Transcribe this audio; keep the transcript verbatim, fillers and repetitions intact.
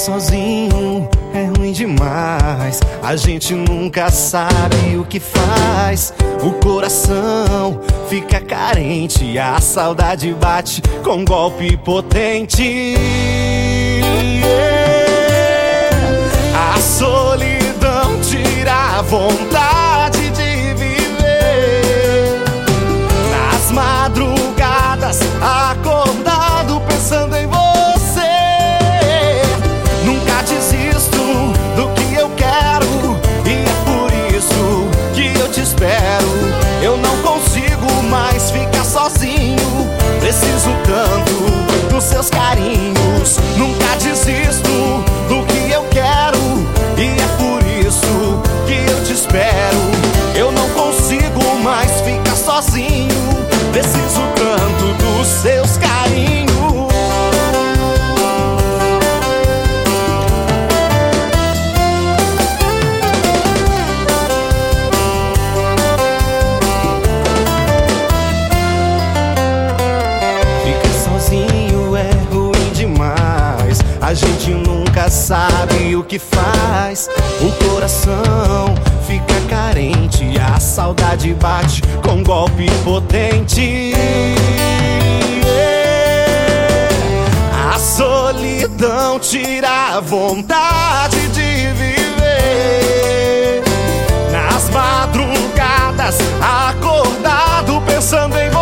sozinho é ruim demais. A gente nunca sabe o que faz. O coração fica carente, a saudade bate com golpe potente. Yeah. A solidão tira a vontade de viver. Nas madrugadas acordado pensando em você. Nunca desisto do que eu quero, e é por isso que eu te espero. Eu não consigo mais ficar sozinho, preciso tanto dos seus carinhos. Nunca desisto do que eu quero, e é por isso que eu te espero. Eu não consigo mais ficar sozinho, preciso tanto dos seus carinhos. A gente nunca sabe o que faz. O coração fica carente, a saudade bate com golpe potente. Yeah. A solidão tira a vontade de viver. Nas madrugadas acordado pensando em você.